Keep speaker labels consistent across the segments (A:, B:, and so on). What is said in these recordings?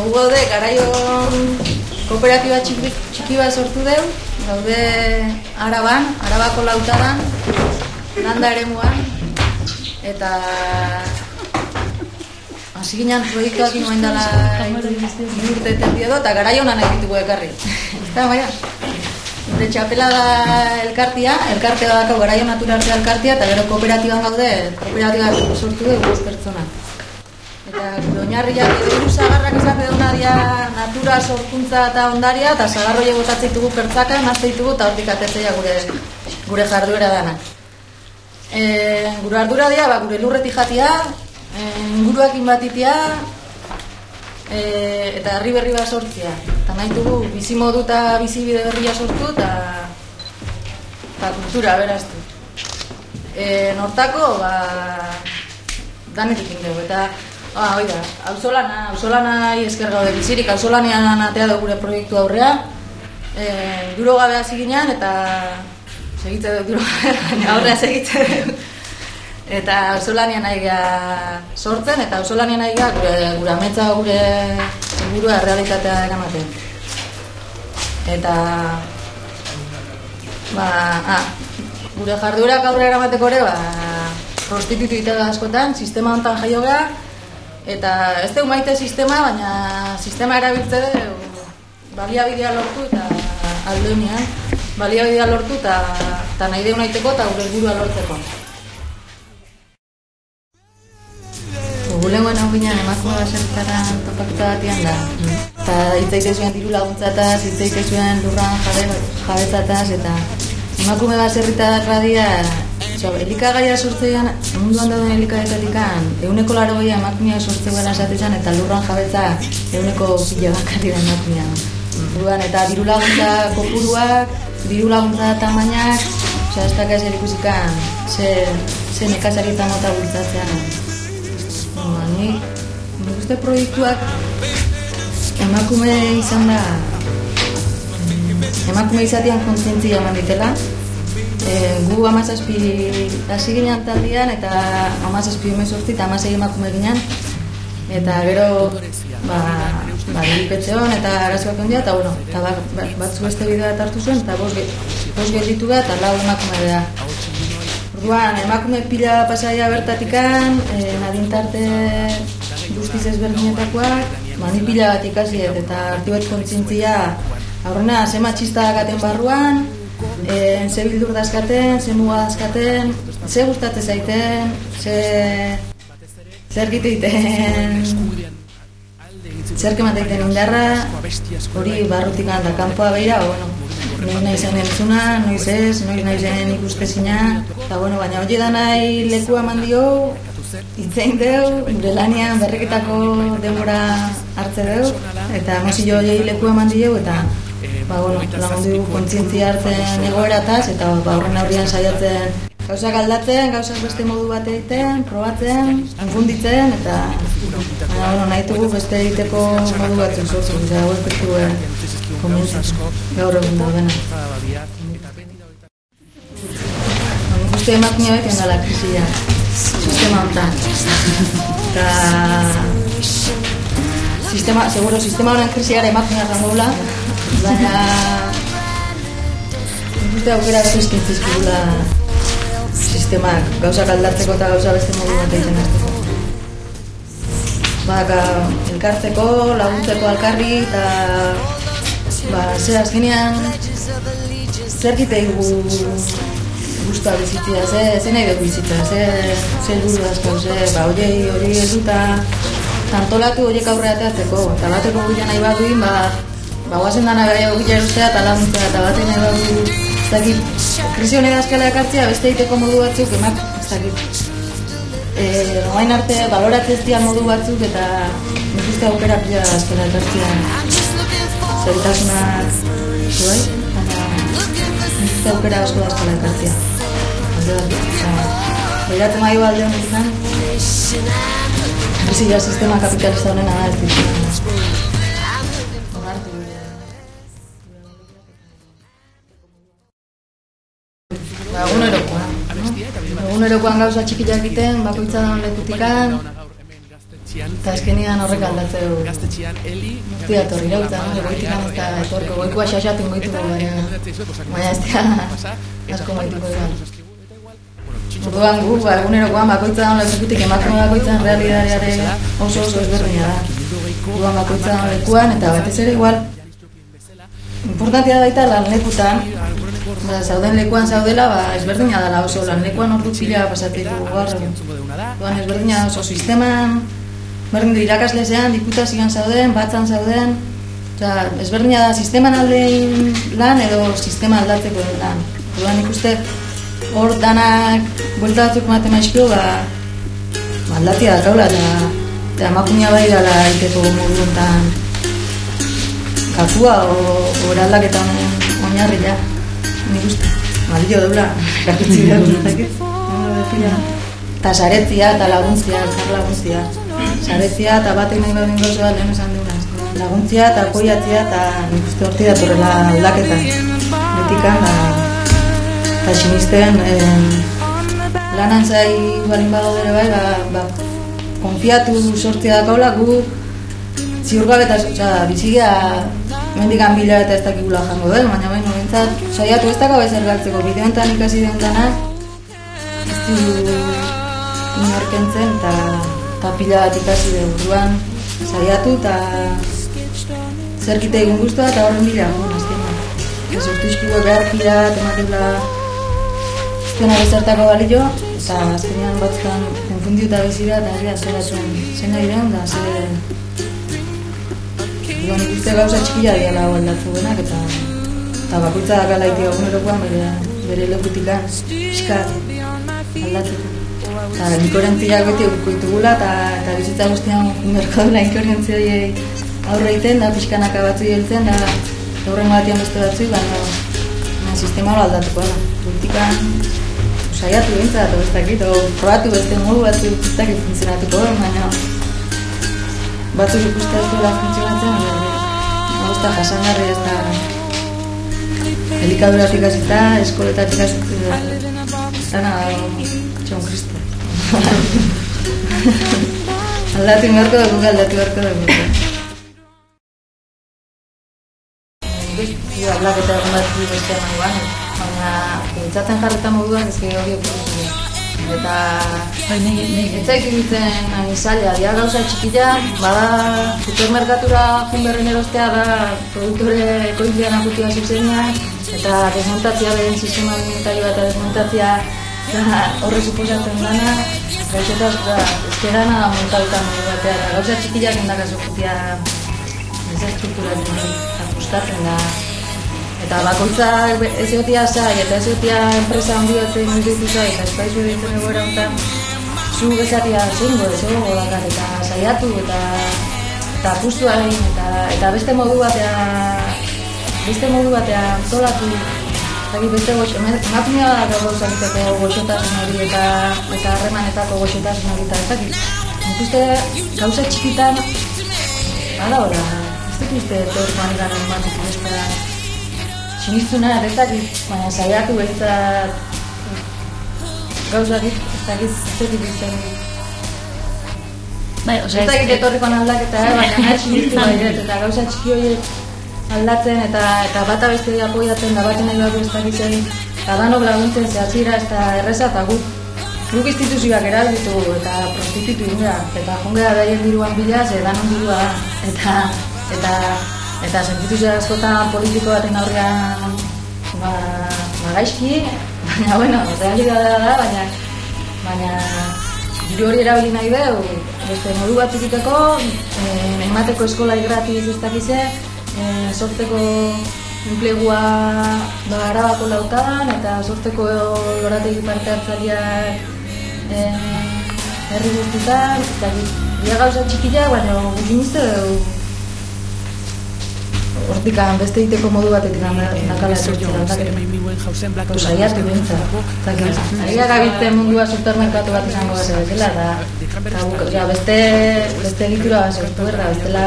A: gu gaude, garaion kooperatiba txiki bat sortu deu, gaude Araban, Arabako Lautadan, landa eremuan, eta hasi ginen proiektuak inoen dela urte terdi edo, eta garaion nahi ditugu ekarri. Eta baina, gure txapela da elkartea dakau garaion naturartea elkartea, eta gero kooperatiban gaude, kooperatiba sortu dugu 5 pertsona. Eta gure oinarriak edo zagarrak esate dauna dia natura sorkuntza eta ondaria, eta zagarroiek botatzen ditugu pertsaka, nazte ditugu, eta hortik atetzeia gure jarduera dana. Gure ardura dia, gure lurretik jatia, inguruakin batitia, eta herri berri bat sortzea. Eta nahi dugu bizimodu eta bizibide berria sortu eta kultura beraztu. Nortako, danetik indegu. Eta, oida, auzolana esker gaude bizirik, auzolanean atea dugu gure proiektu aurrea. Duro gabe hasi ginen, eta segitze dut duro gabe, aurrea segitze dut. Eta auzolanean nahi sortzen, eta auzolanean nahi gure ametsa, gure helburua errealitatea eramaten. Eta gure jarduerak aurre eramateko ere prostitutu itega askotan, sistema honetan jaio geha, eta ez dugu maite sistema, baina sistema erabiltze dugu baliabidea lortu eta aldeunean baliabidea lortu eta nahi deun aiteko eta gure helburua lortzeko. Gulengoen hau ginen emakume baserritaren topaketa batian da. Eta hitzaite zuen diru laguntzataz, hitzaite zuen lurran jabetzataz, eta emakume baserritadak badia, elikagaia sortzean, munduan dauden elikagaetatikan, 80% emakumeak sortzean esatezan, eta lurran jabetza 100 bakarri da emakumean. Eta diru laguntza kopuruak, diru laguntza tamainak, ez dakaz erikusikan, ze nekazaritza mota bultzatzean. Nik uste proiektuak emakume izan da, emakume izatean kontzientzia eman ditela. Gu 17 hasi ginen taldean, eta 17 eta 16 emakume ginen. Eta gero, diripetxe hon eta arazoak ondia, eta batzu beste bidea hartu zuen, eta 5 gelditu da, eta 4 emakume da. Orduan, emakume pila pasaia bertatikan, nadintarte guztiz ezberdinetakoak, ni pila bat ikasiet, eta hartu bet kontzientzia, aurrena, ze matxista dakaten barruan, ze bildur dazkaten, ze muga dazkaten, ze gustatzen zaiten, zer giteiten, zer kemateiten indarra, hori barrutikan da kanpoa behira, noiz nahi zen entzuna, noiz ez, noiz nahi zen ikustezina, eta baina hori da nahi lekua eman dio, hitzein deu, gure lanian berreketako denbora hartze deu, eta mozio hori lekua eman dio, eta lagundu dugu kontzientzia hartzen egoerataz, eta horren aurrian saiatzen gauzak aldatzen, gauzak beste modu bat egiten, probatzen, konfunditzen, eta nahi dugu beste egiteko modu batzuk sortzen, eta hau ez gaur egun daudena. Uste emakumea beti ondala krisia, sistema honetan. Eta seguro sistema honen krisiara emakumea zangoela, baina uste aukera bezizkintzizkigula sistemak gauzak aldatzeko eta gauza beste modu bat egiten azteko. Elkartzeko, laguntzeko alkarri, eta ze azkenean zer gitei guztua bizitzea, ze nahi dut bizitzea, ze helburu dazko, horiei ez dut antolatu horiek aurreateatzeko, eta bateko gila nahi bat duin, guazen dana gai hau gila erustea eta laguntzea, eta batek nahi bat du, krisi honek azkala ekartzea, beste egiteko modu batzuk, ez dakit. Oain arte baloratzeztian modu batzuk, eta nik uste aukera pila azkala ekartzea. Zeritasunak zuei, baina nik uste aukera asko dazkala ekartzea. Behiratzen maio alde honek izan, krisia sistema kapitalista honena da ez ditzen. Egunerokoan gauza txikiak egiten, bakoitza da lekutikan, Eta azkenian horrek aldatzeu urtia torri irauta, goitikan eta etorko goikua xaxatu moituko, baina ez dira asko moituko egan. Orduan gu, egunerokoan bakoitza da lekutik emakume bakoitzan realidadeare oso ezberdina da. Orduan bakoitza da lekuan eta batez ere igual importantia da baita lan lekutan, zauden lekuan zaudela, ezberdina dela oso lan lekuan ordu pila pasatzeko gaur. Orduan ezberdina oso sisteman, berdin du irakaslezean, diputazioan zauden, batzan zauden, ezberdina da sisteman aldein lan edo sistema aldatzeko lan. Orduan ikuste hor danak buelta batzuk ematen maizkio, aldatia da kaula, eta emakumea bai dala iteko modu enten kakua o eraldaketan oinarria, nik uste. Malio deula, kakutzi da, eta saretzia eta laguntzia, elkar laguntzia. Saretzia eta batek nahi baden gozoa lehen esan dugunaz. Laguntzia eta apoiatzia eta nik uste horti datorrela aldaketa. Betikan, eta sinisten lanan zai balin badodere bai, konfiatu sortzia dakaula gu ziurgabetaz, bizigia mendikan bila eta ez dakigula jango den, baina baino bintzat saiatu ez dakau ezer galtzeko bideoentan ikasi deuntanak ez du inorkentzen eta pila bat ikasi den urduan saiatu eta zerkite egun guztua eta horren bila ez sortuzkigu behar pila tematela zena bezartako balio eta azkenean batzutan konfundiuta bezira eta zeratzen zen nahi den da nik uste gauza txikia diala aldatzu benak eta bakoitza dakala iti egunerokoan bere lekutikan piskat aldatzeko. Eta inkoherentziak beti eukoitugula eta bizitza guztian inberko dela inkoherentziai aurre egiten da pixkanaka batzu heltzen da horrengo batian beste batzu, baina sistema hori aldatuko da. Politikan saiatu bintzat, eta bestakit, probatu beste modu batzu bestakit funtzionatuko da, baina batzuk ikustea zuela funtzionatzen, hausta jasangarri ez da elikaduratik hasita, eskoletatik hasita, dana txon kristo. Aldatu beharko dugu, aldatu beharko dugu. Aldaketa egon bat beste eman guan, baina pentsatzen jarretan moduan ezke hori okurritu. Eta etzaik egiten zaila, dia gauza txikila, bada supermerkatura junberren erostea da produktore ekoizlean akutua zuzenean, eta desmontatzia beren sistema alimentari bat desmontatzia horre suposatzen dana, gaixotaz ezkerana montaduta modu batea, eta gauza txikilak endakazo jutia desestrukturatzen ajustatzen da. Eta bakoitza ez egotia zai eta ez egotia enpresa handi batzen ditu zai eta espaizu ditzen egoera honetan zu bezatia zengo ez egongo dakar eta saiatu eta apustu egin eta beste modu batea antolatu beste emakumea da gauzakiteko goxotasun hori eta harremanetako goxotasun hori eta ez dakit. Nik uste gauza txikitan bada hola, ez dut uste teorikoan garen batik besta sinistuna ez dakit, baina saiatu behintzat gauzakit, ez dakit zetik izan. Ez dakit etorrikoan aldaketa, baina nahi sinistu bairet, eta gauza txiki horiek aldatzen eta bata beste apoiatzen da baten nahi ez dakitzen, eta danok laguntzen zehazira ez da erreza eta guk instituzioak erabiltu eta prostitutu ingea, eta jongea behien diruan bila, ze danon dirua da, eta sentituzia askotan politiko baten aurrean gaizki, baina, bueno, realitatea da, baina diru hori erabili nahi dugu, beste modu batzuk iteko, emateko eskola gratiz ez dakize, sortzeko enplegua Arabako lautadan, eta sortzeko lorategi parte hartzaileak herri guztietan, eta dia gauza txikila, baina guzin uste dugu hortikan beste iteko modu batetik nakala etortzen saiatu bintzat. Aria gabiltzen mundua supermerkatu bat izango bezala eta beste egitura bat sortu berra, bestela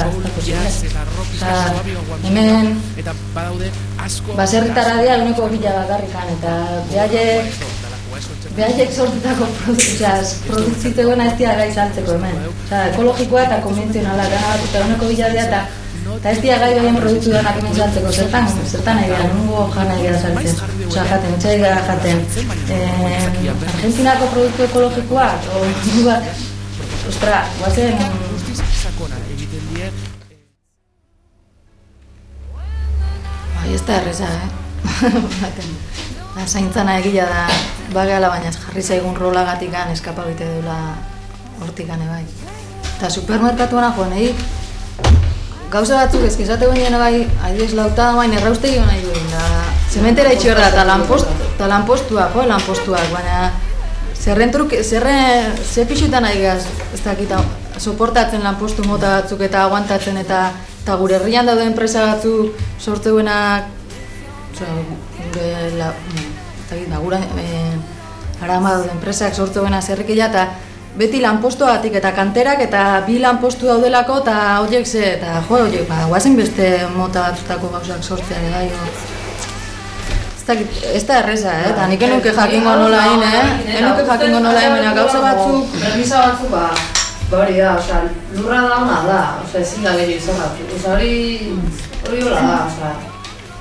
A: hemen baserritarra dira uneko bila bakarrikan eta behaiek behaiek sortutako produktitegoena ez dira gai saltzeko hemen. Ekologikoa eta konbentzionala gana bat eta honeko biladea eta ez dira gai behien produktu denak hemen saltzeko. Zertan nahi gara, nungo jan nahi gara saltzen. Jaten, etxai gara jaten. Argentinako produktu ekologikoa, nungo bat, ostra, guazen... Bai, ez da erreza, zaintzana egila da bageala, baina jarri zaigun rolagatikan eskapa bite duela hortikane bai. Eta supermerkatuana joan, gauza batzuk ezkizate guen bai, adibidez lauta bain erraustegi nahi duen, zementera itxi hor da, eta lanpostuak, baina ze pixutan nahi gaz, ez dakita, soportatzen lanpostu mota batzuk eta aguantatzen eta gure herrian daude enpresa batzuk sortzeuenak arama daude enpresak sortzeuena zerrikila eta beti lanpostuagatik eta kanterak eta bi lanpostu daudelako eta horiek eta horiek, guazen beste mota batzutako gauzak sortzeare gai ez da erreza, eta nik enuke jakingo nola egin, baina gauza batzuk
B: premisa batzuk hori da, lurra da ona da, ezin da gehiago izan hori hola da,